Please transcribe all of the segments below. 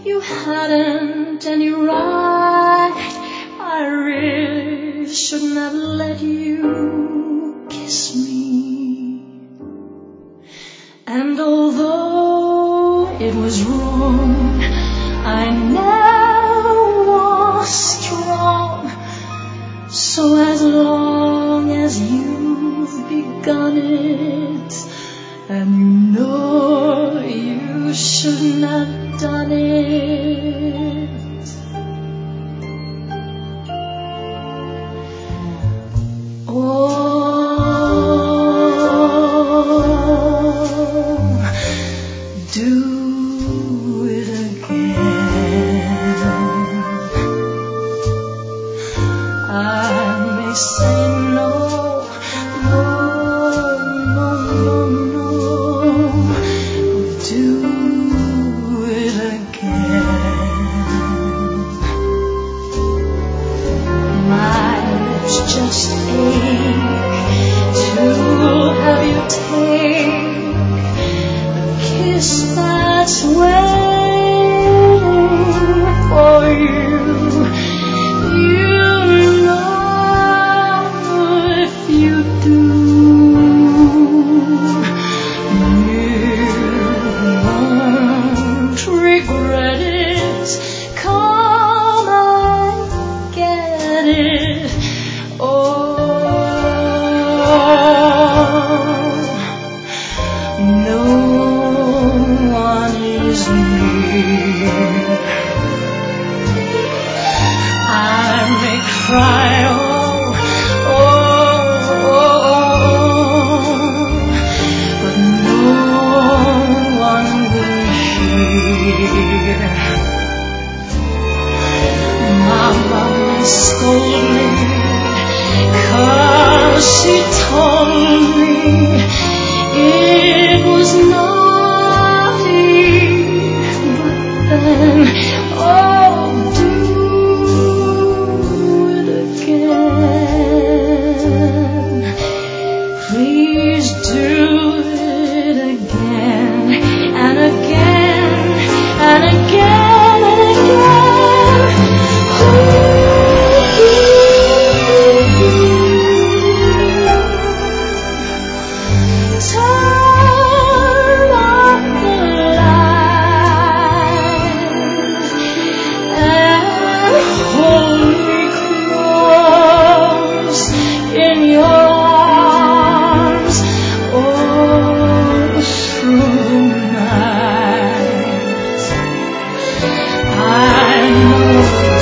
you hadn't any right. I really shouldn't have let you kiss me. And although it was wrong, I never was strong. So as long as you've begun it, and you know you shouldn't have done it, do it again. I may say no, no, no, no, no. Do it again. My lips just ache to have you take kiss that's waiting for you. You know if you do, you won't regret it. Come and get it. No one is near. I may cry, but no one will hear. Mama may scold me, 'cause she told me it was naughty, but then, do it again. Please do it again, and again, and again, and again. Turn off the light and hold me close in your arms all through the night. I know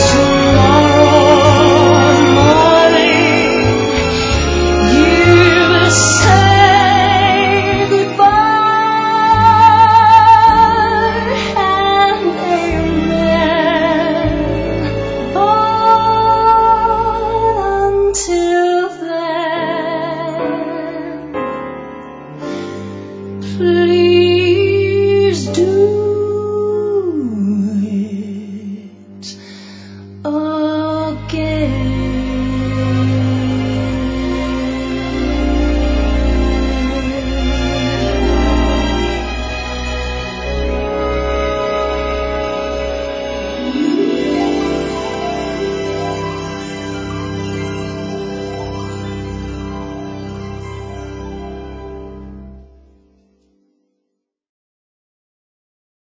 tomorrow morning you will say goodbye and amen. But until then, please do it again.